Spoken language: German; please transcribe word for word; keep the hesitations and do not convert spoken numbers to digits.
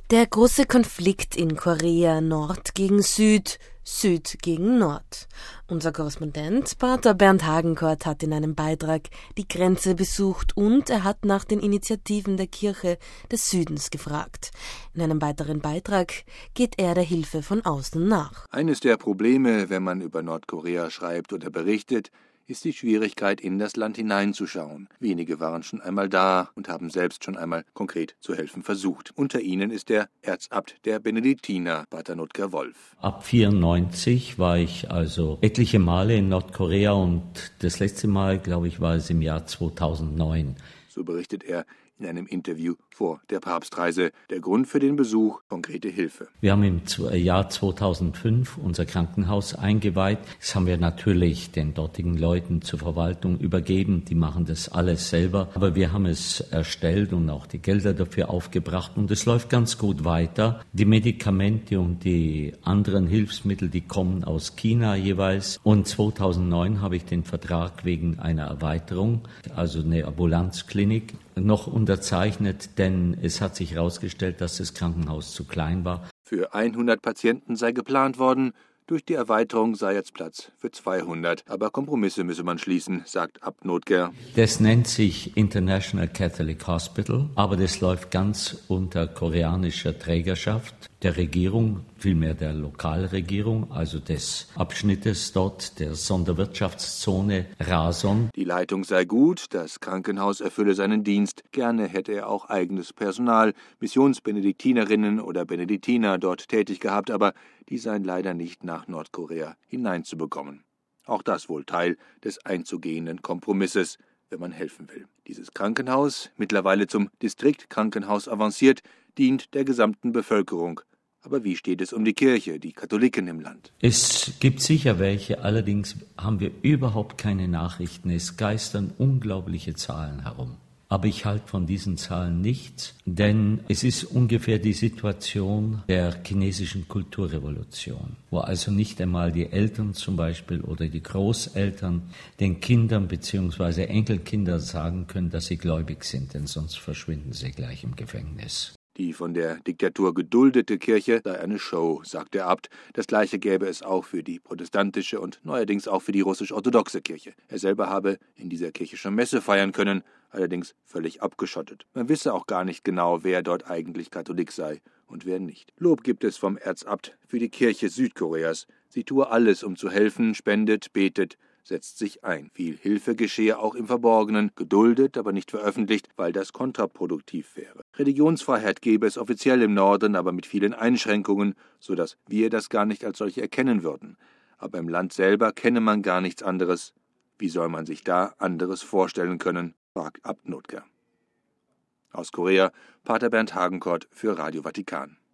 Der große Konflikt in Korea, Nord gegen Süd, Süd gegen Nord. Unser Korrespondent Pater Bernd Hagenkort hat in einem Beitrag die Grenze besucht und er hat nach den Initiativen der Kirche des Südens gefragt. In einem weiteren Beitrag geht er der Hilfe von außen nach. Eines der Probleme, wenn man über Nordkorea schreibt oder berichtet, ist die Schwierigkeit, in das Land hineinzuschauen. Wenige waren schon einmal da und haben selbst schon einmal konkret zu helfen versucht. Unter ihnen ist der Erzabt der Benediktiner, Pater Notker Wolf. Ab vierundneunzig war ich also etliche Male in Nordkorea und das letzte Mal, glaube ich, war es im Jahr zweitausendneun. So berichtet er in einem Interview vor der Papstreise. Der Grund für den Besuch: konkrete Hilfe. Wir haben im Jahr zweitausendfünf unser Krankenhaus eingeweiht. Das haben wir natürlich den dortigen Leuten zur Verwaltung übergeben. Die machen das alles selber. Aber wir haben es erstellt und auch die Gelder dafür aufgebracht. Und es läuft ganz gut weiter. Die Medikamente und die anderen Hilfsmittel, die kommen aus China jeweils. Und zweitausendneun habe ich den Vertrag wegen einer Erweiterung, also eine Ambulanzklinik, noch unterzeichnet, denn es hat sich herausgestellt, dass das Krankenhaus zu klein war. Für hundert Patienten sei geplant worden, durch die Erweiterung sei jetzt Platz für zweihundert. Aber Kompromisse müsse man schließen, sagt Abt Notker. Das nennt sich International Catholic Hospital, aber das läuft ganz unter koreanischer Trägerschaft der Regierung, vielmehr der Lokalregierung, also des Abschnittes dort, der Sonderwirtschaftszone Rason. Die Leitung sei gut, das Krankenhaus erfülle seinen Dienst. Gerne hätte er auch eigenes Personal, Missionsbenediktinerinnen oder Benediktiner dort tätig gehabt, aber die seien leider nicht nach Nordkorea hineinzubekommen. Auch das wohl Teil des einzugehenden Kompromisses, wenn man helfen will. Dieses Krankenhaus, mittlerweile zum Distriktkrankenhaus avanciert, dient der gesamten Bevölkerung. Aber wie steht es um die Kirche, die Katholiken im Land? Es gibt sicher welche, allerdings haben wir überhaupt keine Nachrichten. Es geistern unglaubliche Zahlen herum. Aber ich halte von diesen Zahlen nichts, denn es ist ungefähr die Situation der chinesischen Kulturrevolution, wo also nicht einmal die Eltern zum Beispiel oder die Großeltern den Kindern bzw. Enkelkindern sagen können, dass sie gläubig sind, denn sonst verschwinden sie gleich im Gefängnis. Die von der Diktatur geduldete Kirche sei eine Show, sagt der Abt. Das Gleiche gäbe es auch für die protestantische und neuerdings auch für die russisch-orthodoxe Kirche. Er selber habe in dieser Kirche schon Messe feiern können, allerdings völlig abgeschottet. Man wisse auch gar nicht genau, wer dort eigentlich Katholik sei und wer nicht. Lob gibt es vom Erzabt für die Kirche Südkoreas. Sie tue alles, um zu helfen, spendet, betet, setzt sich ein. Viel Hilfe geschehe auch im Verborgenen, geduldet, aber nicht veröffentlicht, weil das kontraproduktiv wäre. Religionsfreiheit gebe es offiziell im Norden, aber mit vielen Einschränkungen, so dass wir das gar nicht als solche erkennen würden. Aber im Land selber kenne man gar nichts anderes. Wie soll man sich da anderes vorstellen können, fragt Abt Notker. Aus Korea, Pater Bernd Hagenkort für Radio Vatikan.